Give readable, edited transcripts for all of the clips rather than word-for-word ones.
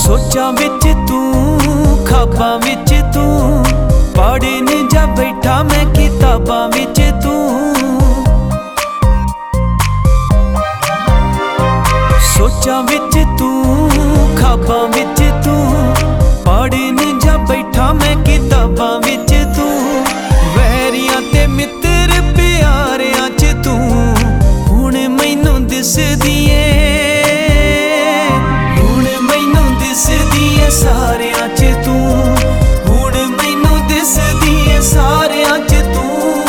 सोचां विच तू ख्वाबां विच तू पढ़न जा बैठा मैं किताबां विच तू सोचां विच तू ख्वाबां विच तू पढ़न जा बैठा मैं किताबां विच तू वैरियां ते मित्र प्यारियां च तू हुण मैनूं दिसदी ऐ सारियां च तू हुण मैनूं दिसदी ऐ सारियां च तू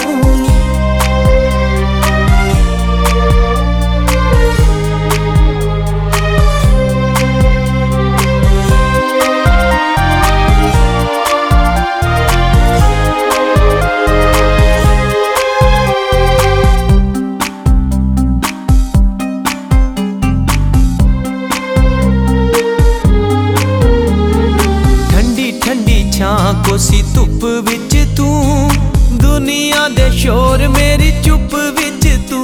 कोसी धुप विच तू दुनिया दे शोर मेरी चुप विच तू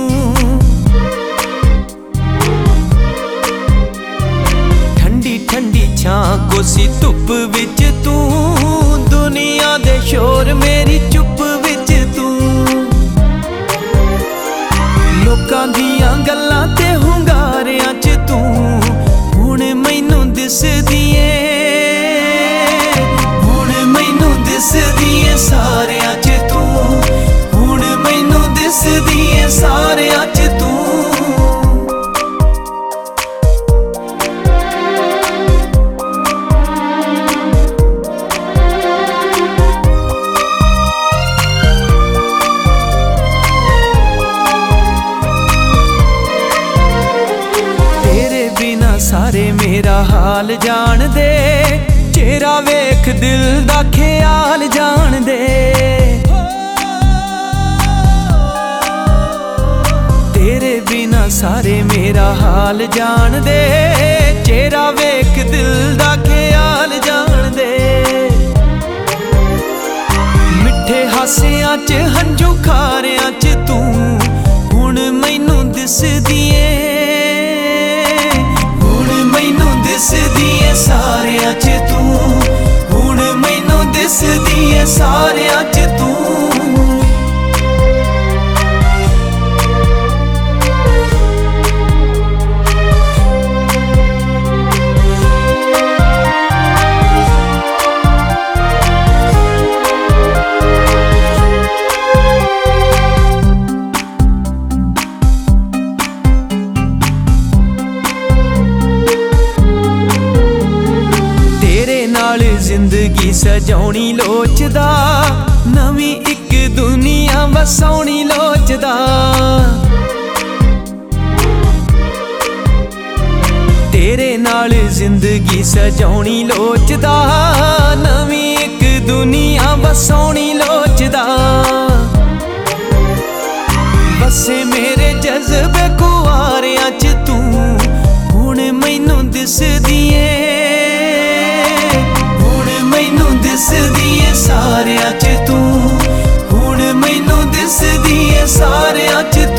ठंडी ठंडी छां कोसी धुप विच तू दुनिया दे शोर मेरी चुप विच तू लोकां दियां गल्लां ते हुंगारियां च तू हुण मैनूं दिसदी ऐ दिसदी ऐ सारियां च तू हुण मैनूं दिसदी ऐ सारियां च तू तेरे बिना सारे मेरा हाल जान दे चेहरा वेख दिल दा ख्याल जान दे तेरे बिना सारे मेरा हाल जान दे चेहरा वेख दिल दा ख्याल जान दे मिठे हासियां च हंझू खारियां च तू हुण मैनूं दिसदी ऐ हुण मैनूं दिसदी ऐ सारियां च तू हुण मैनूं दिसदी ऐ सारियां च तू जिंदगी सजाउणी लोचदा नवी एक दुनिया वसाउणी लोचदा तेरे नाल जिंदगी सजाउणी लोचदा नवी एक दुनिया वसाउणी लोचदा बसे मेरे जज्बे कुआरियां च तू हुण मैनूं दिसदी ऐ दिसदी ऐ सारियां च तू हुण मैनूं दिसदी ऐ सारियां च